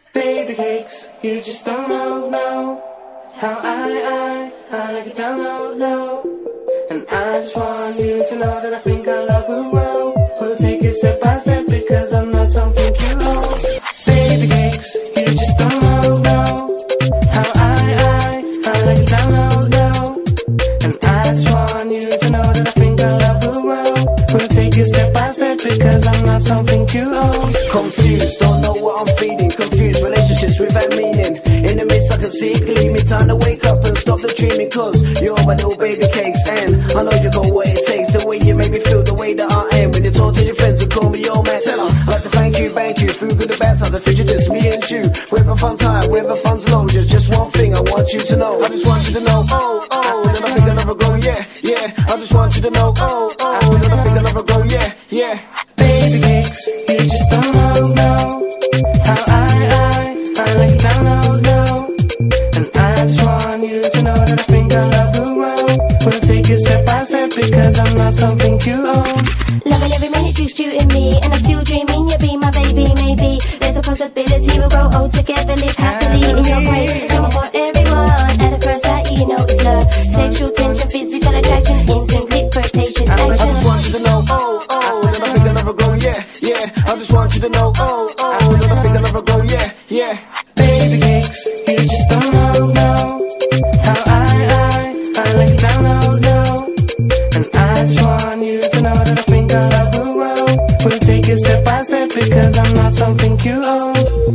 Baby cakes, you just don't know how I like it down low. And I just want you to know that I think our love will grow. We'll take it step by step because I'm not something you own. Baby cakes, you just don't know how I like it down low. And I just want you to know that I think our love will grow. We'll take it step by step because I'm not something you own. Confused, don't know what I'm feeling. Confused relationships without meaning. In the midst I can see it gleaming. Time to wake up and stop the dreaming, cause you're my little baby cakes. And I know you got what it takes. The way you make me feel, the way that I am. When you talk to your friends and call me your man, tell her I'd like to thank you through good and bad times. The future just me and you. Whether fun's high, whether fun's low, just one thing I want you to know. I just want you to know, that I think I'll never grow, yeah. I just want you to know, that I think I'll never grow, yeah. Baby cakes, you just don't know how I like it down low. And I just want you to know that I think our love will grow. We'll take it step by step because I'm not something you own. Loving every minute, just you and me, and I'm still dreaming you'll be my baby. Maybe there's a possibility we'll grow old together, live happily in your grave. Someone for everyone. At the first sight, you know it's love. Sexual tension, physical attraction, instant click, flirtatious action. I just want you to know, that I think I'll never grow, yeah. I just want you to know, that I think I'll never grow, yeah. Baby cakes, you just don't know how I like it down low. And I just want you to know that I think our love will grow. We'll take it step by step because I'm not something you own.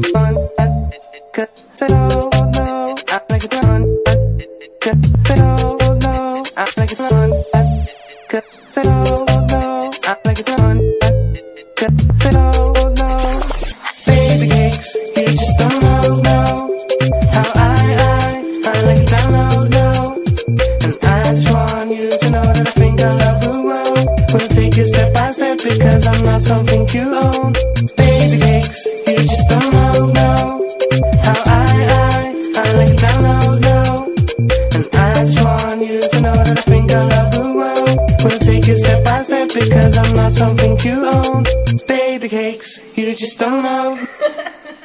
Cause I don't know, I like it down. Cause I don't know, I like it down. Cause I don't know, I like it down. Cause I don't know. Baby cakes, you just don't know how I like it down low. And I just want you to know that I think our love will grow. We'll take it step by step because I'm not something you own. Baby cakes, you just don't know how I like it down low. And I just want you to know that I think our love will grow. We'll take it step by step because I'm not something you own. Baby cakes, you just don't know.